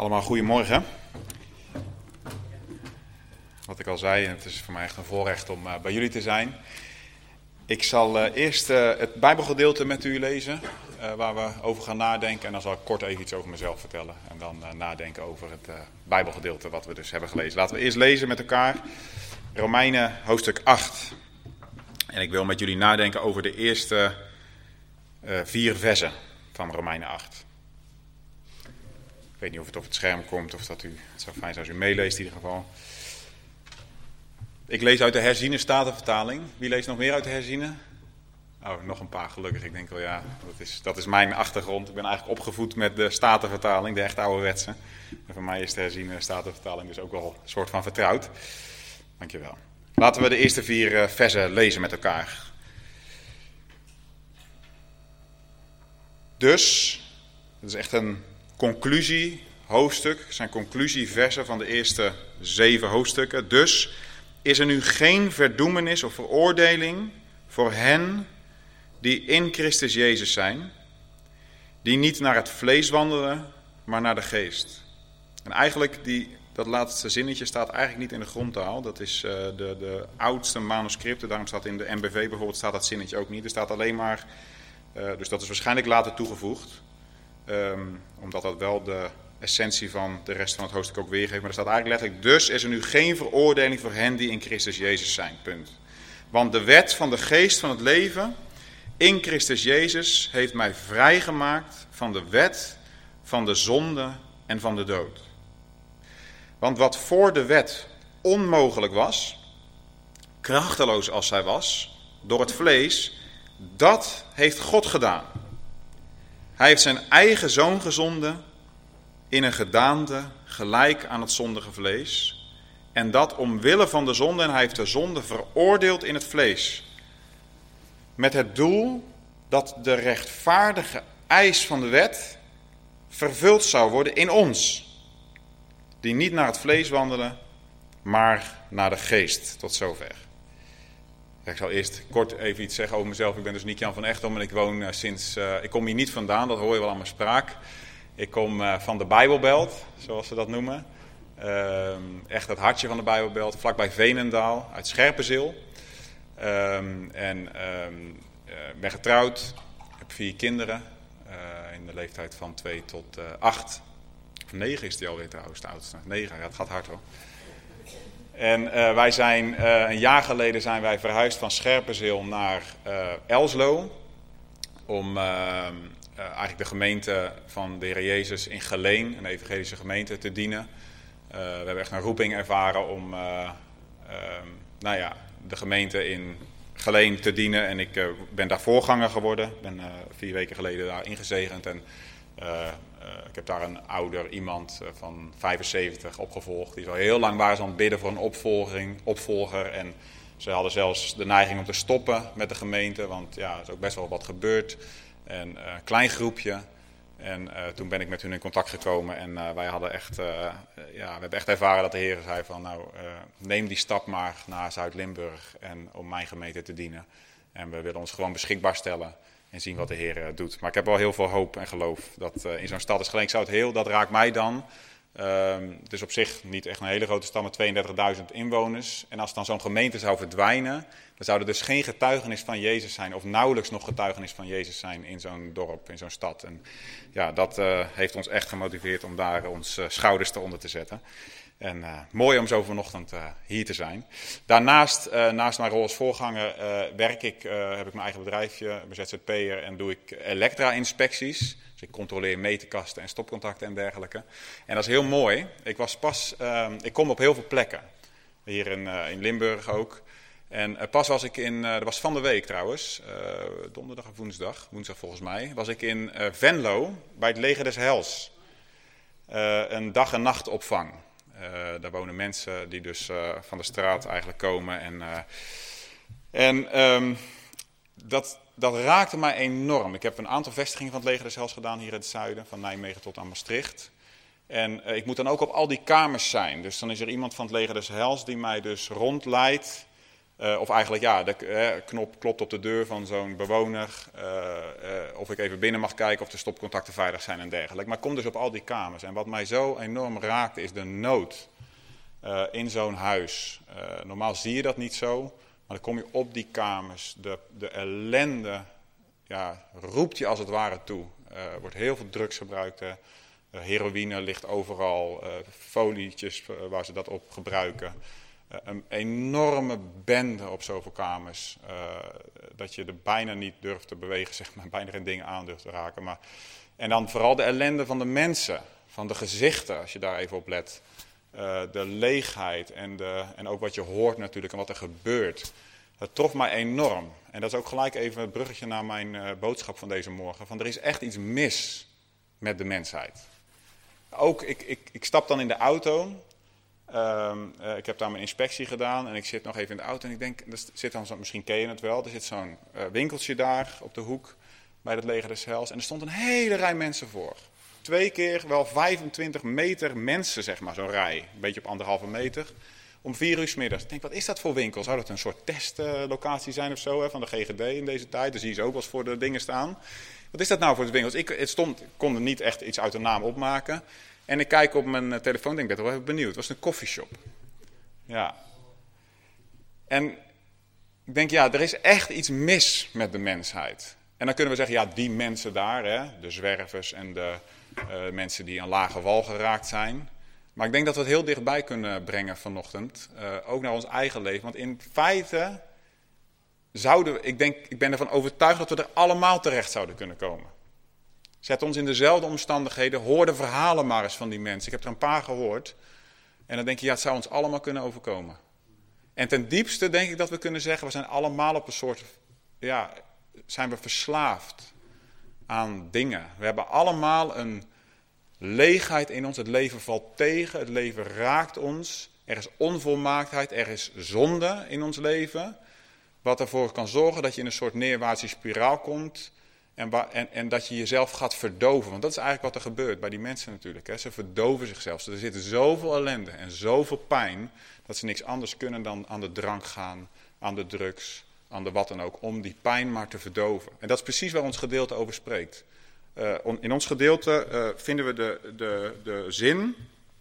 Allemaal goedemorgen. Wat ik al zei, het is voor mij echt een voorrecht om bij jullie te zijn. Ik zal eerst het Bijbelgedeelte met u lezen, waar we over gaan nadenken. En dan zal ik kort even iets over mezelf vertellen. En dan nadenken over het Bijbelgedeelte wat we dus hebben gelezen. Laten we eerst lezen met elkaar Romeinen hoofdstuk 8. En ik wil met jullie nadenken over de eerste 4 versen van Romeinen 8. Ik weet niet of het op het scherm komt of dat u, het zou fijn zijn als u meeleest in ieder geval. Ik lees uit de herziene statenvertaling. Wie leest nog meer uit de herziene? Oh, nog een paar gelukkig. Ik denk wel ja, dat is mijn achtergrond. Ik ben eigenlijk opgevoed met de statenvertaling, de echt ouderwetse. En voor mij is de herziene statenvertaling dus ook wel een soort van vertrouwd. Dankjewel. Laten we de eerste 4 versen lezen met elkaar. Dus, het is echt een conclusiehoofdstuk. Het zijn conclusieversen van de eerste 7 hoofdstukken. Dus is er nu geen verdoemenis of veroordeling voor hen die in Christus Jezus zijn, die niet naar het vlees wandelen, maar naar de geest. En eigenlijk, dat laatste zinnetje staat eigenlijk niet in de grondtaal. Dat is de oudste manuscripten, daarom staat in de NBV bijvoorbeeld staat dat zinnetje ook niet. Er staat alleen maar, dus dat is waarschijnlijk later toegevoegd, omdat dat wel de essentie van de rest van het hoofdstuk ook weergeeft. Maar er staat eigenlijk letterlijk, dus is er nu geen veroordeling voor hen die in Christus Jezus zijn, punt. Want de wet van de geest van het leven in Christus Jezus heeft mij vrijgemaakt van de wet van de zonde en van de dood. Want wat voor de wet onmogelijk was, krachteloos als zij was, door het vlees, dat heeft God gedaan. Hij heeft zijn eigen zoon gezonden in een gedaante gelijk aan het zondige vlees. En dat omwille van de zonde, en hij heeft de zonde veroordeeld in het vlees. Met het doel dat de rechtvaardige eis van de wet vervuld zou worden in ons. Die niet naar het vlees wandelen, maar naar de geest. Tot zover. Ik zal eerst kort even iets zeggen over mezelf. Ik ben dus Niek-Jan van Echtom en ik woon ik kom hier niet vandaan, dat hoor je wel aan mijn spraak. Ik kom van de Bijbelbelt, zoals ze dat noemen. Echt het hartje van de Bijbelbelt, vlakbij Veenendaal, uit Scherpenzeel. Ik ben getrouwd, heb 4 kinderen, in de leeftijd van 2 tot 8. Of 9 is die alweer trouwens, de oudste. 9, ja, het gaat hard hoor. En wij zijn, een jaar geleden zijn wij verhuisd van Scherpenzeel naar Elslo. Om eigenlijk de gemeente van de Heer Jezus in Geleen, een evangelische gemeente, te dienen. We hebben echt een roeping ervaren om de gemeente in Geleen te dienen. En ik ben daar voorganger geworden. Ik ben 4 weken geleden daar ingezegend. En ik heb daar een ouder iemand van 75 opgevolgd. Die is al heel lang waren ze aan het bidden voor een opvolger. En ze hadden zelfs de neiging om te stoppen met de gemeente. Want ja, er is ook best wel wat gebeurd. En een klein groepje. En toen ben ik met hun in contact gekomen. En wij hadden echt, we hebben echt ervaren dat de Heer zei van neem die stap maar naar Zuid-Limburg en om mijn gemeente te dienen. En we willen ons gewoon beschikbaar stellen en zien wat de Heer doet. Maar ik heb wel heel veel hoop en geloof dat in zo'n stad als Geleen-Zout-Heel, dat raakt mij dan. Het is op zich niet echt een hele grote stad met 32.000 inwoners. En als dan zo'n gemeente zou verdwijnen, dan zou er dus geen getuigenis van Jezus zijn, of nauwelijks nog getuigenis van Jezus zijn in zo'n dorp, in zo'n stad. En ja, dat heeft ons echt gemotiveerd om daar ons schouders eronder te zetten. En mooi om zo vanochtend hier te zijn. Daarnaast, naast mijn rol als voorganger, heb ik mijn eigen bedrijfje, ik ben ZZP'er en doe ik elektra-inspecties. Dus ik controleer meterkasten en stopcontacten en dergelijke. En dat is heel mooi. Ik kom op heel veel plekken. Hier in Limburg ook. En pas was ik dat was van de week trouwens, donderdag of woensdag volgens mij, was ik in Venlo bij het Leger des Heils. Een dag- en nachtopvang. Daar wonen mensen die dus van de straat eigenlijk komen. Dat raakte mij enorm. Ik heb een aantal vestigingen van het Leger des Heils gedaan hier in het zuiden, van Nijmegen tot aan Maastricht. En ik moet dan ook op al die kamers zijn. Dus dan is er iemand van het Leger des Heils die mij dus rondleidt Of eigenlijk, ja, de knop klopt op de deur van zo'n bewoner. Of ik even binnen mag kijken of de stopcontacten veilig zijn en dergelijke. Maar ik kom dus op al die kamers. En wat mij zo enorm raakte is de nood in zo'n huis. Normaal zie je dat niet zo. Maar dan kom je op die kamers. De ellende roept je als het ware toe. Er wordt heel veel drugs gebruikt. Heroïne ligt overal. Folietjes waar ze dat op gebruiken. Een enorme bende op zoveel kamers, dat je er bijna niet durft te bewegen, zeg maar, bijna geen dingen aan durft te raken. En dan vooral de ellende van de mensen, van de gezichten, als je daar even op let. De leegheid en ook wat je hoort natuurlijk en wat er gebeurt. Dat trof mij enorm. En dat is ook gelijk even het bruggetje naar mijn boodschap van deze morgen. Van er is echt iets mis met de mensheid. Ook, ik stap dan in de auto. Ik heb daar mijn inspectie gedaan en ik zit nog even in de auto en ik denk, er zit dan misschien ken je het wel, er zit zo'n winkeltje daar op de hoek bij het Leger des Heils en er stond een hele rij mensen voor. 2 keer wel 25 meter mensen, zeg maar, zo'n rij, een beetje op 1,5 meter, om 4 uur 's middags. Ik denk, wat is dat voor winkel? Zou dat een soort testlocatie zijn of zo, hè, van de GGD in deze tijd? Daar zie je ze ook wel eens voor de dingen staan. Wat is dat nou voor de winkels? Ik kon er niet echt iets uit de naam opmaken. En ik kijk op mijn telefoon en denk, ik ben toch wel even benieuwd. Het was een koffieshop. Ja. En ik denk, ja, er is echt iets mis met de mensheid. En dan kunnen we zeggen, ja, die mensen daar, hè, de zwervers en de mensen die aan lage wal geraakt zijn. Maar ik denk dat we het heel dichtbij kunnen brengen vanochtend. Ook naar ons eigen leven. Want in feite ik ben ervan overtuigd dat we er allemaal terecht zouden kunnen komen. Zet ons in dezelfde omstandigheden. Hoor de verhalen maar eens van die mensen. Ik heb er een paar gehoord. En dan denk je, ja, het zou ons allemaal kunnen overkomen. En ten diepste denk ik dat we kunnen zeggen, we zijn allemaal op een soort, zijn we verslaafd aan dingen. We hebben allemaal een leegheid in ons. Het leven valt tegen, het leven raakt ons. Er is onvolmaaktheid, er is zonde in ons leven. Wat ervoor kan zorgen dat je in een soort neerwaartse spiraal komt. En dat je jezelf gaat verdoven. Want dat is eigenlijk wat er gebeurt bij die mensen natuurlijk. Hè. Ze verdoven zichzelf. Er zit zoveel ellende en zoveel pijn, dat ze niks anders kunnen dan aan de drank gaan, aan de drugs, aan de wat dan ook, om die pijn maar te verdoven. En dat is precies waar ons gedeelte over spreekt. In ons gedeelte vinden we de zin,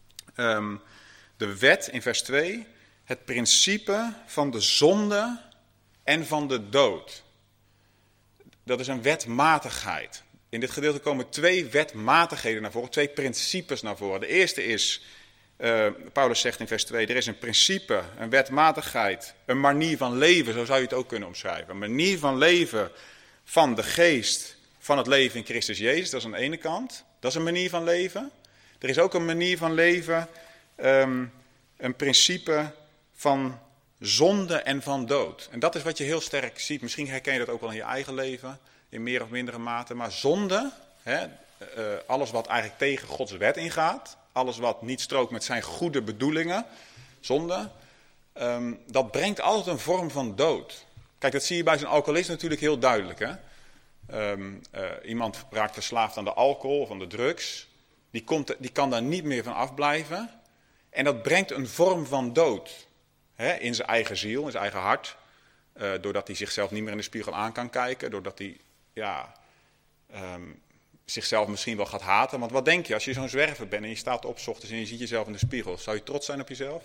de wet in vers 2, het principe van de zonde en van de dood. Dat is een wetmatigheid. In dit gedeelte komen 2 wetmatigheden naar voren, 2 principes naar voren. De eerste is, Paulus zegt in vers 2, er is een principe, een wetmatigheid, een manier van leven, zo zou je het ook kunnen omschrijven. Een manier van leven van de geest, van het leven in Christus Jezus, dat is aan de ene kant. Dat is een manier van leven. Er is ook een manier van leven, een principe van zonde en van dood. En dat is wat je heel sterk ziet. Misschien herken je dat ook wel in je eigen leven, in meer of mindere mate. Maar zonde, alles wat eigenlijk tegen Gods wet ingaat, alles wat niet strookt met zijn goede bedoelingen, zonde, dat brengt altijd een vorm van dood. Kijk, dat zie je bij zo'n alcoholist natuurlijk heel duidelijk. Hè? Iemand raakt verslaafd aan de alcohol of aan de drugs. Die kan daar niet meer van afblijven. En dat brengt een vorm van dood. In zijn eigen ziel, in zijn eigen hart. Doordat hij zichzelf niet meer in de spiegel aan kan kijken. Doordat hij zichzelf misschien wel gaat haten. Want wat denk je als je zo'n zwerver bent en je staat op 's ochtends en je ziet jezelf in de spiegel. Zou je trots zijn op jezelf?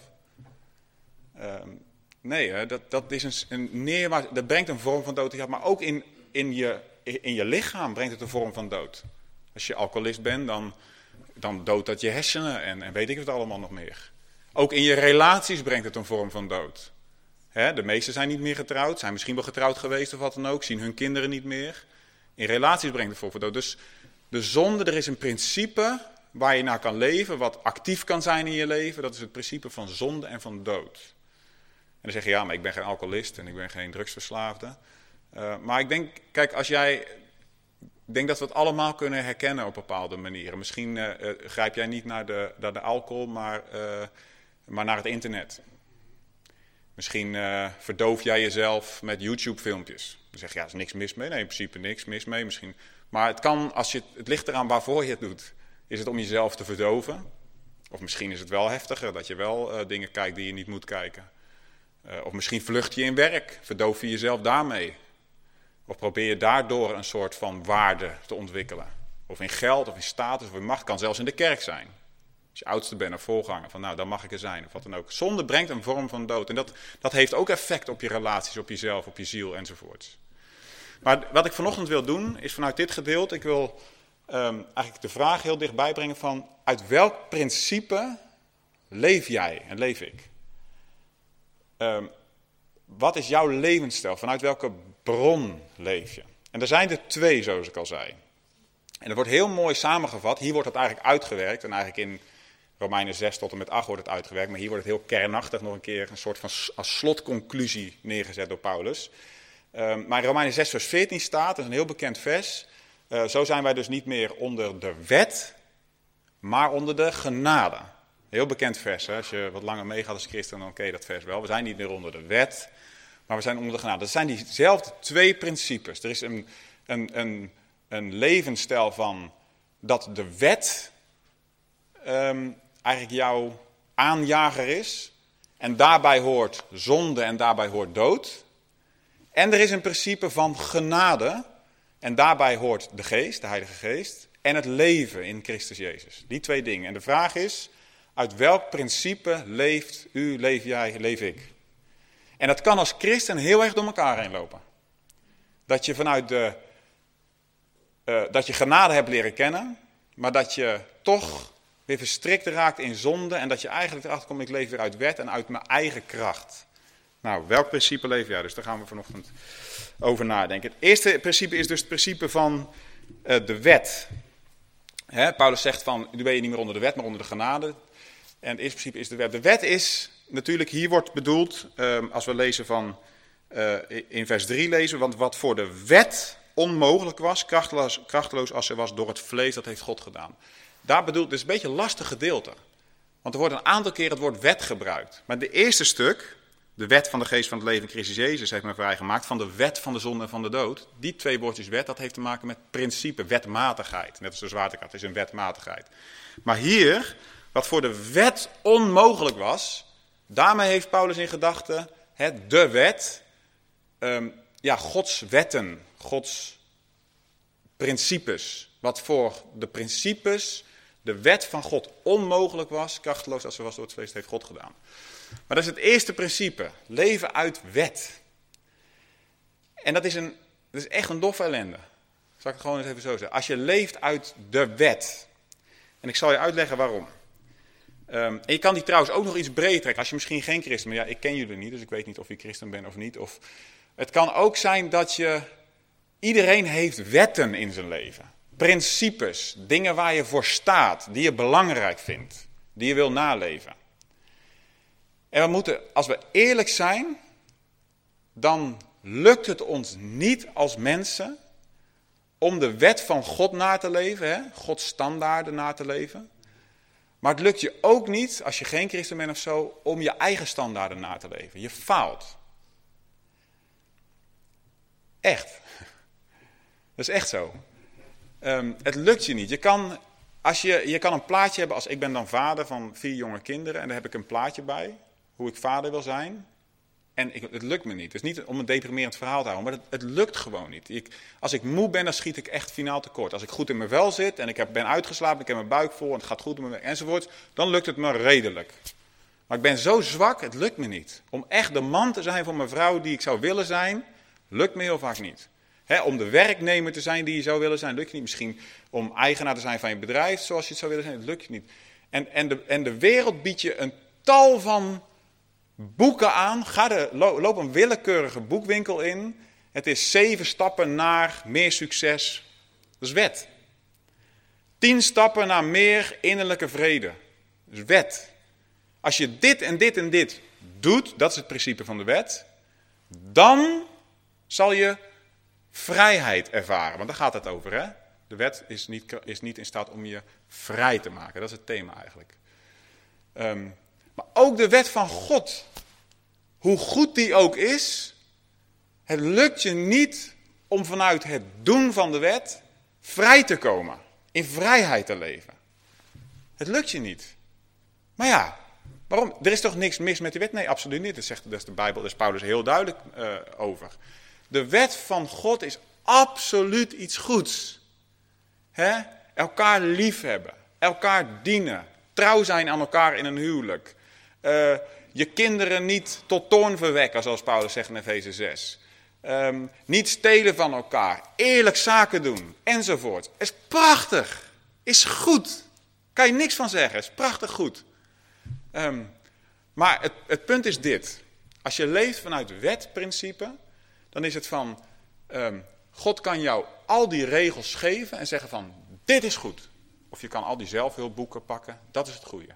Nee, dat is een neerwaarts. Dat brengt een vorm van dood. Maar ook in je lichaam brengt het een vorm van dood. Als je alcoholist bent, dan doodt dat je hersenen en weet ik het allemaal nog meer. Ook in je relaties brengt het een vorm van dood. De meesten zijn niet meer getrouwd, zijn misschien wel getrouwd geweest of wat dan ook, zien hun kinderen niet meer. In relaties brengt het een vorm van dood. Dus de zonde, er is een principe waar je naar kan leven, wat actief kan zijn in je leven. Dat is het principe van zonde en van dood. En dan zeg je, ja, maar ik ben geen alcoholist en ik ben geen drugsverslaafde. Maar ik denk, kijk, ik denk dat we het allemaal kunnen herkennen op bepaalde manieren. Misschien grijp jij niet naar de alcohol, maar naar het internet. Misschien verdoof jij jezelf met YouTube-filmpjes. Dan zeg je, ja, er is niks mis mee. Nee, in principe niks mis mee. Misschien. Maar het kan, het ligt eraan waarvoor je het doet. Is het om jezelf te verdoven? Of misschien is het wel heftiger, dat je wel dingen kijkt die je niet moet kijken. Of misschien vlucht je in werk, verdoof je jezelf daarmee. Of probeer je daardoor een soort van waarde te ontwikkelen. Of in geld, of in status, of in macht, kan zelfs in de kerk zijn. Als je oudste bent of voorganger, van nou, dan mag ik er zijn, of wat dan ook. Zonde brengt een vorm van dood. En dat heeft ook effect op je relaties, op jezelf, op je ziel enzovoorts. Maar wat ik vanochtend wil doen, is vanuit dit gedeelte, ik wil eigenlijk de vraag heel dichtbij brengen van, uit welk principe leef jij en leef ik? Wat is jouw levensstijl? Vanuit welke bron leef je? En er zijn er twee, zoals ik al zei. En dat wordt heel mooi samengevat. Hier wordt het eigenlijk uitgewerkt. En eigenlijk in Romeinen 6 tot en met 8 wordt het uitgewerkt. Maar hier wordt het heel kernachtig nog een keer een soort van als slotconclusie neergezet door Paulus. Maar in Romeinen 6 vers 14 staat, dat is een heel bekend vers. Zo zijn wij dus niet meer onder de wet, maar onder de genade. Heel bekend vers, hè? Als je wat langer meegaat als christen, dan ken je dat vers wel. We zijn niet meer onder de wet, maar we zijn onder de genade. Dat zijn diezelfde twee principes. Er is een levensstijl van dat de wet eigenlijk jouw aanjager is. En daarbij hoort zonde en daarbij hoort dood. En er is een principe van genade. En daarbij hoort de geest, de Heilige Geest. En het leven in Christus Jezus. Die twee dingen. En de vraag is, uit welk principe leeft u, leef jij, leef ik? En dat kan als christen heel erg door elkaar heen lopen. Dat je vanuit dat je genade hebt leren kennen, maar dat je toch weer verstrikt raakt in zonde en dat je eigenlijk erachter komt, ik leef weer uit wet en uit mijn eigen kracht. Nou, welk principe leef jij? Dus daar gaan we vanochtend over nadenken. Het eerste principe is dus het principe van de wet. Paulus zegt van, nu ben je niet meer onder de wet, maar onder de genade. En het eerste principe is de wet. De wet is natuurlijk, hier wordt bedoeld, als we lezen van, in vers 3 lezen, want wat voor de wet onmogelijk was, krachteloos als ze was door het vlees, dat heeft God gedaan. Daar bedoelt, het is een beetje een lastig gedeelte. Want er wordt een aantal keer het woord wet gebruikt. Maar de eerste stuk, de wet van de geest van het leven in Christus Jezus, heeft men vrijgemaakt van de wet van de zonde en van de dood. Die twee woordjes wet, dat heeft te maken met principe, wetmatigheid. Net als de zwaartekracht, het is een wetmatigheid. Maar hier, wat voor de wet onmogelijk was, daarmee heeft Paulus in gedachten de wet, Gods wetten, Gods principes. Wat voor de principes, de wet van God onmogelijk was, krachteloos als ze was door het vlees, heeft God gedaan. Maar dat is het eerste principe, leven uit wet. En dat is echt een doffe ellende. Zal ik het gewoon eens even zo zeggen. Als je leeft uit de wet. En ik zal je uitleggen waarom. En je kan die trouwens ook nog iets breder trekken. Als je misschien geen christen bent. Ja, ik ken jullie niet, dus ik weet niet of je christen bent of niet. Of, het kan ook zijn dat iedereen heeft wetten in zijn leven. Principes, dingen waar je voor staat, die je belangrijk vindt. Die je wil naleven. En we moeten, als we eerlijk zijn, dan lukt het ons niet als mensen om de wet van God na te leven, Gods standaarden na te leven. Maar het lukt je ook niet, als je geen christen bent of zo, om je eigen standaarden na te leven. Je faalt. Echt. Dat is echt zo. Het lukt je niet. Je kan een plaatje hebben, ik ben dan vader van 4 jonge kinderen en daar heb ik een plaatje bij, hoe ik vader wil zijn. En het lukt me niet. Het is niet om een deprimerend verhaal te houden, maar het lukt gewoon niet. Als ik moe ben, dan schiet ik echt finaal tekort. Als ik goed in mijn vel zit en ik ben uitgeslapen, ik heb mijn buik vol en het gaat goed met me enzovoort, dan lukt het me redelijk. Maar ik ben zo zwak, het lukt me niet. Om echt de man te zijn voor mijn vrouw die ik zou willen zijn, lukt me heel vaak niet. Om de werknemer te zijn die je zou willen zijn, lukt je niet. Misschien om eigenaar te zijn van je bedrijf zoals je het zou willen zijn, het lukt je niet. En de wereld biedt je een tal van boeken aan. Loop een willekeurige boekwinkel in. Het is 7 stappen naar meer succes. Dat is wet. 10 stappen naar meer innerlijke vrede. Dat is wet. Als je dit en dit en dit doet, dat is het principe van de wet, dan zal je vrijheid ervaren. Want daar gaat het over, hè? De wet is niet in staat om je vrij te maken. Dat is het thema eigenlijk. Maar ook de wet van God, hoe goed die ook is, het lukt je niet om vanuit het doen van de wet vrij te komen. In vrijheid te leven. Het lukt je niet. Maar ja, Waarom? Er is toch niks mis met die wet? Nee, absoluut niet. Dat is de Bijbel, daar is Paulus heel duidelijk over. De wet van God is absoluut iets goeds. Hè? Elkaar liefhebben, elkaar dienen, trouw zijn aan elkaar in een huwelijk. Je kinderen niet tot toorn verwekken, zoals Paulus zegt in Efeze 6. Niet stelen van elkaar, eerlijk zaken doen, enzovoort. Is prachtig, is goed. Kan je niks van zeggen, is prachtig goed. Maar het punt is dit. Als je leeft vanuit wetprincipe, dan is het van, God kan jou al die regels geven en zeggen van, dit is goed. Of je kan al die zelfhulpboeken pakken, dat is het goede.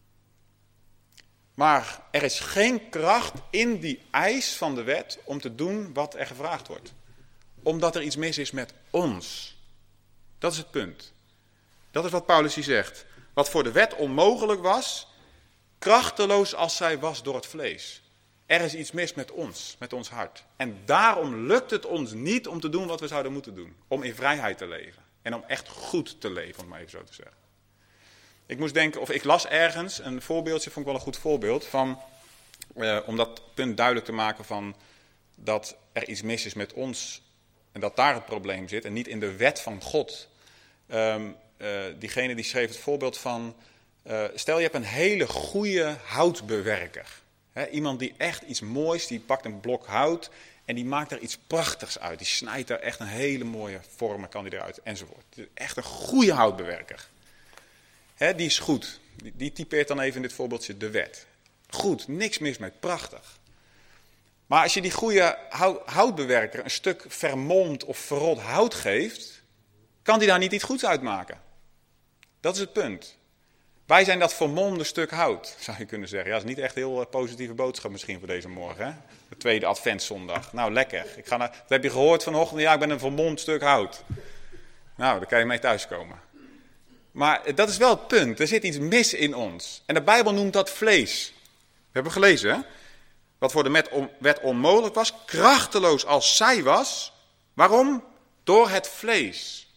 Maar er is geen kracht in die eis van de wet om te doen wat er gevraagd wordt. Omdat er iets mis is met ons. Dat is het punt. Dat is wat Paulus hier zegt. Wat voor de wet onmogelijk was, krachteloos als zij was door het vlees. Er is iets mis met ons hart. En daarom lukt het ons niet om te doen wat we zouden moeten doen. Om in vrijheid te leven. En om echt goed te leven, om het maar even zo te zeggen. Ik moest denken, of ik las ergens een voorbeeldje, vond ik wel een goed voorbeeld, van, om dat punt duidelijk te maken van dat er iets mis is met ons en dat daar het probleem zit en niet in de wet van God. Diegene die schreef het voorbeeld van, stel je hebt een hele goede houtbewerker. Hè, iemand die echt iets moois, die pakt een blok hout en die maakt er iets prachtigs uit. Die snijdt er echt een hele mooie vormen, kan die eruit, enzovoort. Echt een goede houtbewerker. He, die is goed. Die typeert dan even in dit voorbeeldje de wet. Goed, niks mis met, prachtig. Maar als je die goede houtbewerker een stuk vermolmd of verrot hout geeft, kan die daar niet iets goeds uitmaken. Dat is het punt. Wij zijn dat vermolmde stuk hout, zou je kunnen zeggen. Ja, dat is niet echt een heel positieve boodschap misschien voor deze morgen. Hè? De tweede adventszondag. Nou, lekker. Wat heb je gehoord vanochtend? Ja, ik ben een vermolmd stuk hout. Nou, daar kan je mee thuiskomen. Maar dat is wel het punt. Er zit iets mis in ons. En de Bijbel noemt dat vlees. We hebben gelezen, hè? Wat voor de wet onmogelijk was, krachteloos als zij was. Waarom? Door het vlees.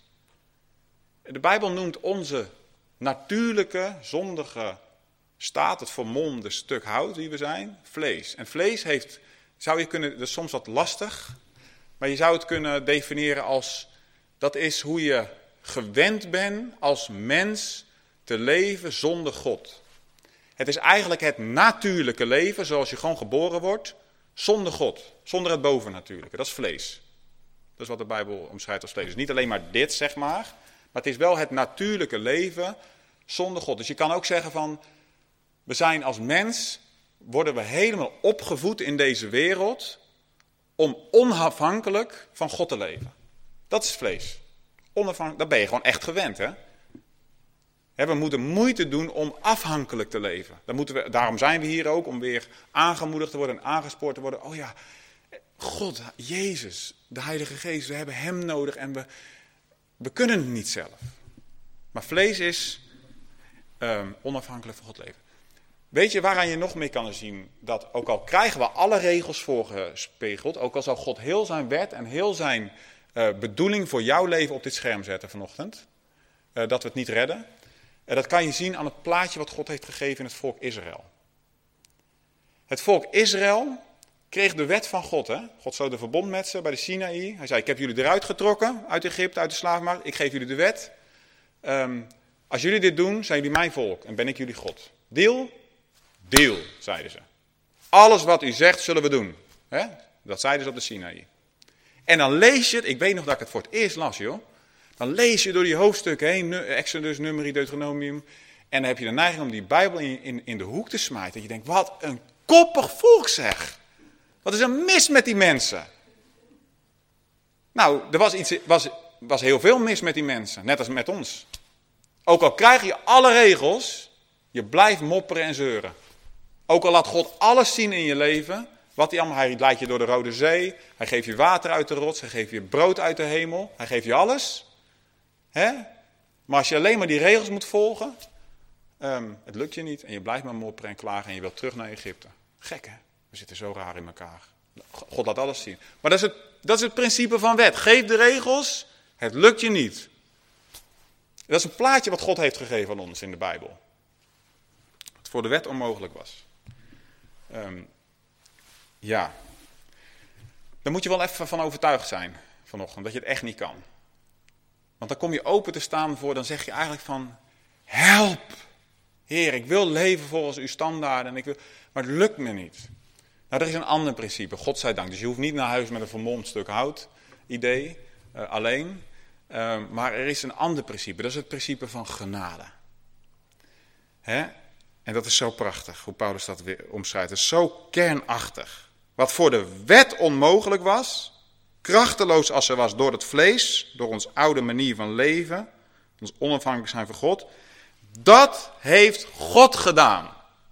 De Bijbel noemt onze natuurlijke, zondige staat, het vermolmde stuk hout die we zijn, vlees. En vlees heeft, zou je kunnen, dat is soms wat lastig, maar je zou het kunnen definiëren als, dat is hoe je gewend bent als mens te leven zonder God. Het is eigenlijk het natuurlijke leven, zoals je gewoon geboren wordt, zonder God. Zonder het bovennatuurlijke, dat is vlees. Dat is wat de Bijbel omschrijft als vlees. Dus niet alleen maar dit, zeg maar het is wel het natuurlijke leven zonder God. Dus je kan ook zeggen van, we zijn als mens, worden we helemaal opgevoed in deze wereld om onafhankelijk van God te leven. Dat is vlees. Dat ben je gewoon echt gewend, hè? We moeten moeite doen om afhankelijk te leven. Daarom zijn we hier ook, om weer aangemoedigd te worden en aangespoord te worden. Oh ja, God, Jezus, de Heilige Geest, we hebben hem nodig en we kunnen het niet zelf. Maar vlees is onafhankelijk van God leven. Weet je waaraan je nog meer kan zien dat ook al krijgen we alle regels voorgespiegeld, ook al zou God heel zijn wet en heel zijn bedoeling voor jouw leven op dit scherm zetten vanochtend, dat we het niet redden. Dat kan je zien aan het plaatje wat God heeft gegeven in het volk Israël. Het volk Israël kreeg de wet van God. Hè? God sloot een verbond met ze bij de Sinaï. Hij zei, ik heb jullie eruit getrokken uit Egypte, uit de slavenmarkt. Ik geef jullie de wet. Als jullie dit doen, zijn jullie mijn volk en ben ik jullie God. Deal? Deal, zeiden ze. Alles wat u zegt, zullen we doen. Hè? Dat zeiden ze op de Sinaï. En dan lees je het, ik weet nog dat ik het voor het eerst las, joh. Dan lees je door die hoofdstukken heen, Exodus, Numeri, Deuteronomium. En dan heb je de neiging om die Bijbel in de hoek te smijten. Dat je denkt, wat een koppig volk zeg. Wat is er mis met die mensen? Nou, er was heel veel mis met die mensen, net als met ons. Ook al krijg je alle regels, je blijft mopperen en zeuren. Ook al laat God alles zien in je leven, hij leidt je door de Rode Zee, hij geeft je water uit de rots, hij geeft je brood uit de hemel, hij geeft je alles. Hè? Maar als je alleen maar die regels moet volgen, het lukt je niet en je blijft maar mopperen en klagen en je wilt terug naar Egypte. Gek hè, we zitten zo raar in elkaar. God laat alles zien. Maar dat is het principe van wet. Geef de regels, het lukt je niet. Dat is een plaatje wat God heeft gegeven aan ons in de Bijbel. Wat voor de wet onmogelijk was. Ja. Daar moet je wel even van overtuigd zijn vanochtend, dat je het echt niet kan. Want dan kom je open te staan voor, dan zeg je eigenlijk van, help! Heer, ik wil leven volgens uw standaarden, maar het lukt me niet. Nou, er is een ander principe, godzijdank. Dus je hoeft niet naar huis met een vermolmd stuk hout, idee, alleen. Maar er is een ander principe, dat is het principe van genade. Hè? En dat is zo prachtig, hoe Paulus dat weer omschrijft. Het is zo kernachtig. Wat voor de wet onmogelijk was, krachteloos als ze was door het vlees, door ons oude manier van leven, ons onafhankelijk zijn van God, dat heeft God gedaan.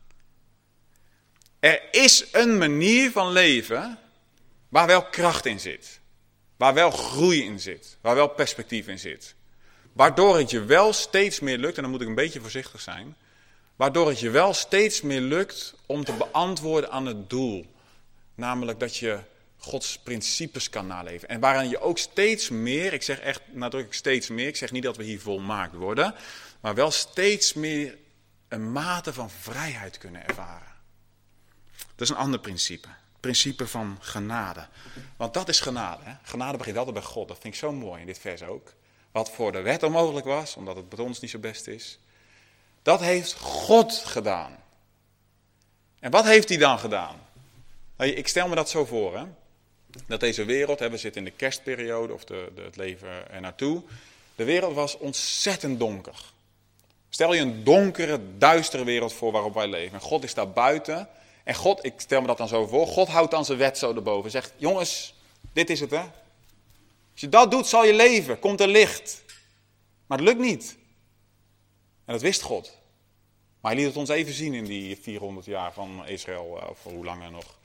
Er is een manier van leven waar wel kracht in zit. Waar wel groei in zit. Waar wel perspectief in zit. Waardoor het je wel steeds meer lukt, en dan moet ik een beetje voorzichtig zijn, waardoor het je wel steeds meer lukt om te beantwoorden aan het doel. Namelijk dat je Gods principes kan naleven. En waarin je ook steeds meer, ik zeg echt nadrukkelijk steeds meer, ik zeg niet dat we hier volmaakt worden, maar wel steeds meer een mate van vrijheid kunnen ervaren. Dat is een ander principe. Het principe van genade. Want dat is genade. Hè? Genade begint altijd bij God. Dat vind ik zo mooi in dit vers ook. Wat voor de wet onmogelijk was, omdat het bij ons niet zo best is. Dat heeft God gedaan. En wat heeft hij dan gedaan? Nou, ik stel me dat zo voor. Hè? Dat deze wereld, we zitten in de kerstperiode of het leven er naartoe. De wereld was ontzettend donker. Stel je een donkere, duistere wereld voor waarop wij leven. En God is daar buiten. En God, ik stel me dat dan zo voor, God houdt dan zijn wet zo erboven. Zegt, jongens, dit is het hè. Als je dat doet, zal je leven. Komt er licht. Maar het lukt niet. En dat wist God. Maar hij liet het ons even zien in die 400 jaar van Israël, of hoe langer nog.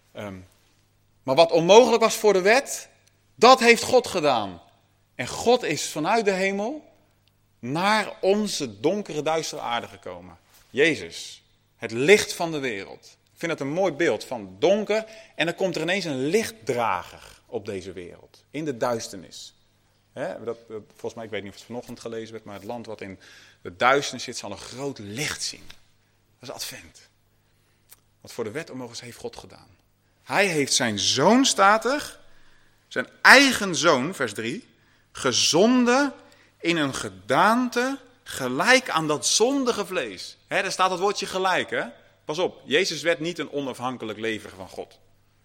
Maar wat onmogelijk was voor de wet, dat heeft God gedaan. En God is vanuit de hemel naar onze donkere, duistere aarde gekomen. Jezus, het licht van de wereld. Ik vind dat een mooi beeld van donker. En dan komt er ineens een lichtdrager op deze wereld. In de duisternis. Volgens mij, ik weet niet of het vanochtend gelezen werd, maar het land wat in de duisternis zit, zal een groot licht zien. Dat is Advent. Wat voor de wet onmogelijk heeft God gedaan. Hij heeft zijn zoon, staat er, zijn eigen zoon, vers 3, gezonden in een gedaante gelijk aan dat zondige vlees. Daar staat het woordje gelijk, hè? Pas op, Jezus werd niet een onafhankelijk leven van God.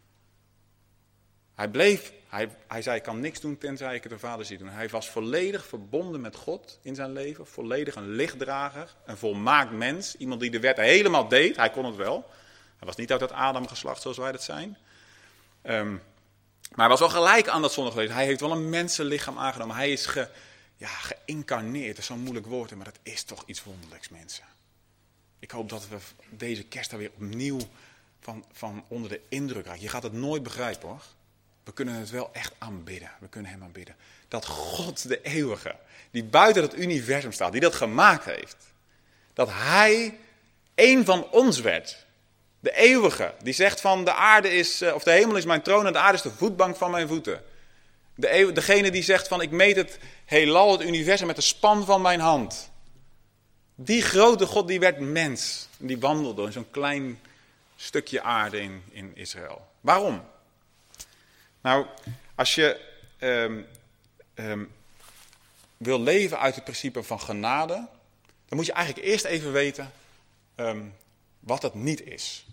Hij zei, ik kan niks doen tenzij ik het de Vader zie doen. Hij was volledig verbonden met God in zijn leven. Volledig een lichtdrager, een volmaakt mens. Iemand die de wet helemaal deed, hij kon het wel. Hij was niet uit het Adam-geslacht zoals wij dat zijn. Maar hij was wel gelijk aan dat zondige vlees. Hij heeft wel een mensenlichaam aangenomen. Hij is geïncarneerd. Dat is zo'n moeilijk woord, maar dat is toch iets wonderlijks, mensen. Ik hoop dat we deze kerst daar weer opnieuw van onder de indruk raken. Je gaat het nooit begrijpen, hoor. We kunnen het wel echt aanbidden. We kunnen hem aanbidden. Dat God, de eeuwige, die buiten het universum staat, die dat gemaakt heeft. Dat hij één van ons werd. De eeuwige, die zegt van de aarde is, of de hemel is mijn troon en de aarde is de voetbank van mijn voeten. Degene die zegt van ik meet het heelal, het universum met de span van mijn hand. Die grote God die werd mens. En die wandelde in zo'n klein stukje aarde in Israël. Waarom? Nou, als je wil leven uit het principe van genade, dan moet je eigenlijk eerst even weten wat het niet is.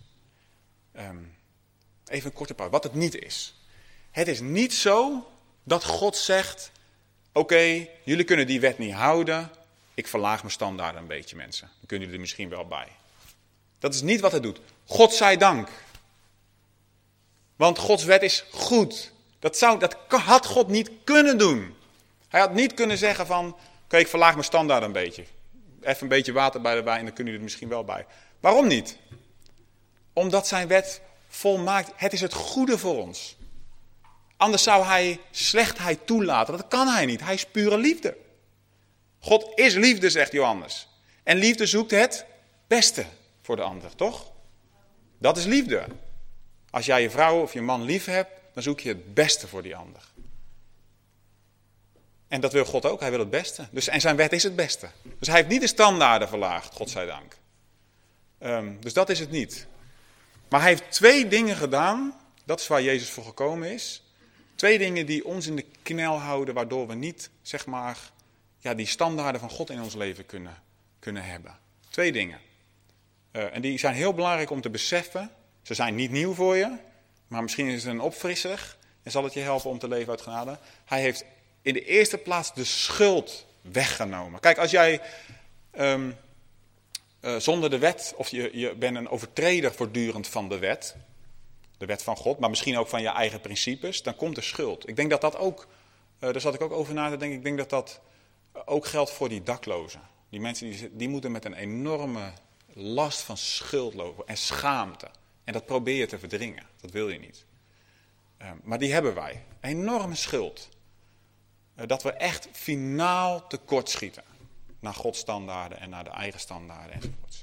Even een korte pauze. Wat het niet is. Het is niet zo dat God zegt, oké, jullie kunnen die wet niet houden. Ik verlaag mijn standaarden een beetje, mensen. Dan kunnen jullie er misschien wel bij. Dat is niet wat hij doet. God zij dank. Want Gods wet is goed. Dat had God niet kunnen doen. Hij had niet kunnen zeggen van, oké, ik verlaag mijn standaard een beetje. Even een beetje water bij de wijn en dan kunnen jullie er misschien wel bij. Waarom niet? Omdat zijn wet volmaakt. Het is het goede voor ons. Anders zou hij slechtheid toelaten. Dat kan hij niet. Hij is pure liefde. God is liefde, zegt Johannes. En liefde zoekt het beste voor de ander, toch? Dat is liefde. Als jij je vrouw of je man lief hebt, dan zoek je het beste voor die ander. En dat wil God ook, hij wil het beste. En zijn wet is het beste. Dus hij heeft niet de standaarden verlaagd, godzijdank. Dus dat is het niet. Maar hij heeft 2 dingen gedaan, dat is waar Jezus voor gekomen is. 2 dingen die ons in de knel houden, waardoor we niet, zeg maar, die standaarden van God in ons leven kunnen hebben. 2 dingen. En die zijn heel belangrijk om te beseffen. Ze zijn niet nieuw voor je, maar misschien is het een opfrisser en zal het je helpen om te leven uit genade. Hij heeft in de eerste plaats de schuld weggenomen. Kijk, als jij zonder de wet, of je bent een overtreder voortdurend van de wet van God, maar misschien ook van je eigen principes, dan komt er schuld. Ik denk dat dat ook, daar zat ik ook over na te denken, ik denk dat dat ook geldt voor die daklozen. Die mensen die moeten met een enorme last van schuld lopen en schaamte. En dat probeer je te verdringen, dat wil je niet. Maar die hebben wij, enorme schuld. Dat we echt finaal tekortschieten naar Gods standaarden en naar de eigen standaarden enzovoorts.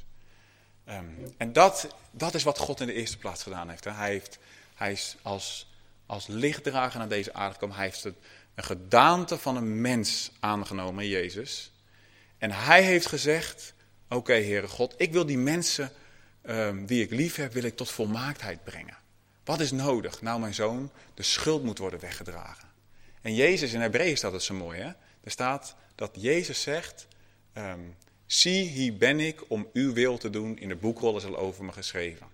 En dat is wat God in de eerste plaats gedaan heeft. Hè. Hij is als lichtdrager naar deze aarde gekomen. Hij heeft een gedaante van een mens aangenomen, Jezus. En hij heeft gezegd, oké, Heere God, ik wil die mensen die ik lief heb, wil ik tot volmaaktheid brengen. Wat is nodig? Nou, mijn zoon, de schuld moet worden weggedragen. En Jezus, in Hebreeën staat het zo mooi, hè? Er staat dat Jezus zegt, zie, hier ben ik om uw wil te doen, in de boekrol is al over me geschreven.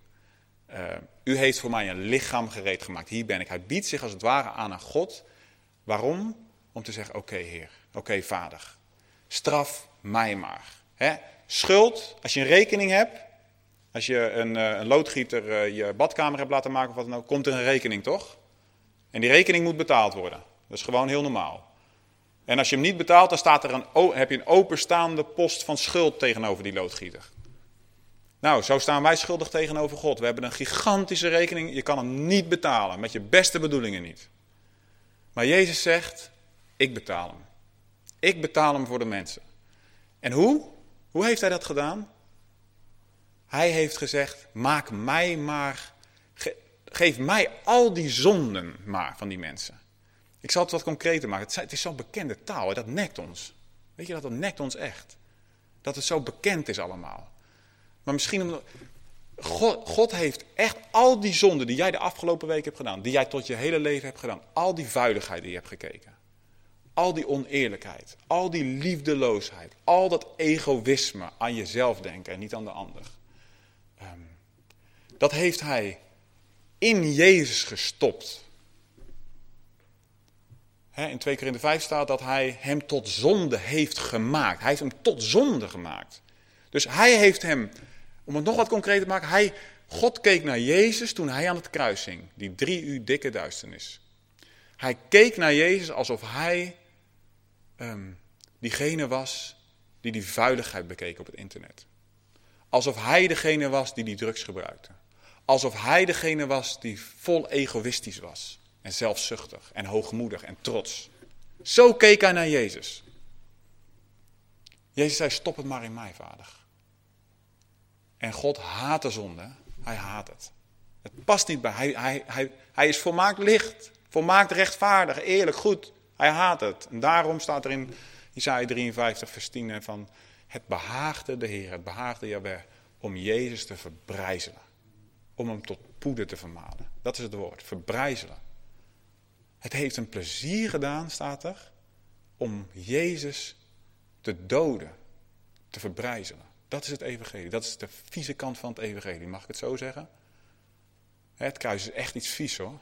U heeft voor mij een lichaam gereed gemaakt, hier ben ik. Hij biedt zich als het ware aan God. Waarom? Om te zeggen, oké, Heer, oké, Vader, straf mij maar. Hè? Schuld, als je een rekening hebt, als je een loodgieter je badkamer hebt laten maken of wat dan ook, komt er een rekening, toch? En die rekening moet betaald worden. Dat is gewoon heel normaal. En als je hem niet betaalt, dan heb je een openstaande post van schuld tegenover die loodgieter. Nou, zo staan wij schuldig tegenover God. We hebben een gigantische rekening, je kan hem niet betalen, met je beste bedoelingen niet. Maar Jezus zegt, ik betaal hem. Ik betaal hem voor de mensen. En hoe? Hoe heeft hij dat gedaan? Hij heeft gezegd, maak mij maar, geef mij al die zonden maar van die mensen. Ik zal het wat concreter maken. Het is zo'n bekende taal, hè? Dat nekt ons. Weet je dat nekt ons echt. Dat het zo bekend is allemaal. Maar misschien, God heeft echt al die zonden die jij de afgelopen week hebt gedaan, die jij tot je hele leven hebt gedaan, al die vuiligheid die je hebt gekeken, al die oneerlijkheid, al die liefdeloosheid, al dat egoïsme, aan jezelf denken en niet aan de ander. Dat heeft hij in Jezus gestopt. In 2 Korinthe 5 staat dat hij hem tot zonde heeft gemaakt. Hij heeft hem tot zonde gemaakt. Dus hij heeft hem, om het nog wat concreter te maken, God keek naar Jezus toen hij aan het kruis hing. Die 3 uur dikke duisternis. Hij keek naar Jezus alsof hij diegene was die vuiligheid bekeek op het internet. Alsof hij degene was die drugs gebruikte. Alsof hij degene was die vol egoïstisch was. En zelfzuchtig en hoogmoedig en trots. Zo keek hij naar Jezus. Jezus zei, stop het maar in mij, Vader. En God haat de zonde. Hij haat het. Het past niet bij. Hij is volmaakt licht. Volmaakt rechtvaardig, eerlijk, goed. Hij haat het. En daarom staat er in Jesaja 53 vers 10 van, het behaagde de Heer, het behaagde Jahweh, om Jezus te verbrijzelen. Om hem tot poeder te vermalen. Dat is het woord, verbrijzelen. Het heeft een plezier gedaan, staat er, om Jezus te doden, te verbrijzelen. Dat is het evangelie. Dat is de vieze kant van het evangelie, mag ik het zo zeggen? Het kruis is echt iets vies, hoor.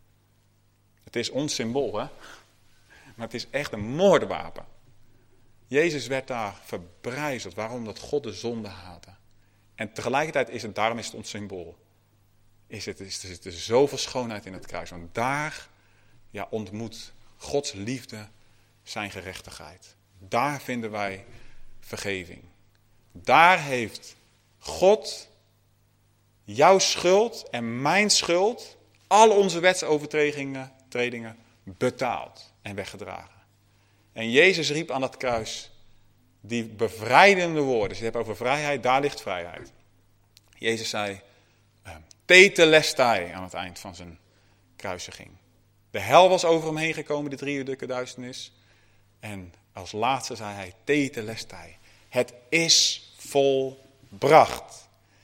Het is ons symbool, hè. Maar het is echt een moordwapen. Jezus werd daar verbrijzeld. Waarom? Omdat God de zonde haatte. En tegelijkertijd is het, daarom is het ons symbool. Er zit zoveel schoonheid in het kruis. Want daar ontmoet Gods liefde zijn gerechtigheid. Daar vinden wij vergeving. Daar heeft God jouw schuld en mijn schuld, al onze wetsovertredingen betaald en weggedragen. En Jezus riep aan dat kruis die bevrijdende woorden. Dus je hebt over vrijheid, daar ligt vrijheid. Jezus zei, tetelestai aan het eind van zijn kruisiging. De hel was over hem heen gekomen, de 3 uur dikke duisternis. En als laatste zei hij, tetelestai. Het is volbracht.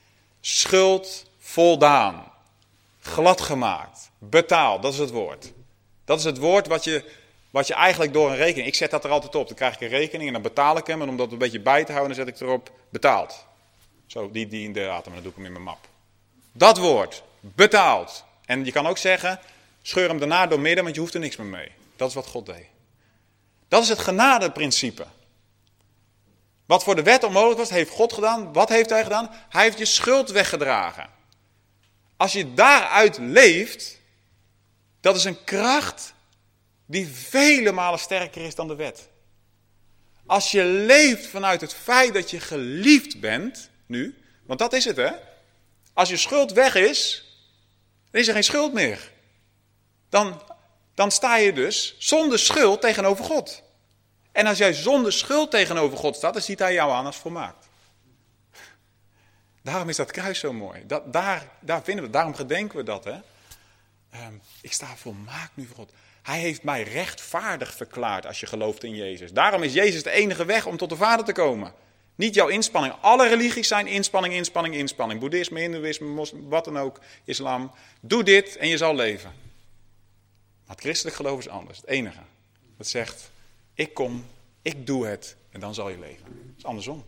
schuld voldaan, glad gemaakt, betaald, dat is het woord. Dat is het woord wat je eigenlijk door een rekening, ik zet dat er altijd op, dan krijg ik een rekening en dan betaal ik hem. En om dat een beetje bij te houden, dan zet ik erop betaald. Zo, die in de datum, en dan doe ik hem in mijn map. Dat woord, betaald. En je kan ook zeggen, scheur hem daarna door midden, want je hoeft er niks meer mee. Dat is wat God deed. Dat is het genadeprincipe. Wat voor de wet onmogelijk was, heeft God gedaan. Wat heeft hij gedaan? Hij heeft je schuld weggedragen. Als je daaruit leeft, dat is een kracht die vele malen sterker is dan de wet. Als je leeft vanuit het feit dat je geliefd bent, nu, want dat is het hè. Als je schuld weg is, dan is er geen schuld meer. Dan sta je dus zonder schuld tegenover God. En als jij zonder schuld tegenover God staat, dan ziet hij jou aan als volmaakt. Daarom is dat kruis zo mooi. Daar vinden we, daarom gedenken we dat. Hè? Ik sta volmaakt nu voor God. Hij heeft mij rechtvaardig verklaard als je gelooft in Jezus. Daarom is Jezus de enige weg om tot de Vader te komen. Niet jouw inspanning. Alle religies zijn inspanning, inspanning, inspanning. Boeddhisme, hindoeïsme, moslim, wat dan ook, islam. Doe dit en je zal leven. Maar het christelijk geloof is anders. Het enige. Het zegt, ik kom, ik doe het en dan zal je leven. Het is andersom.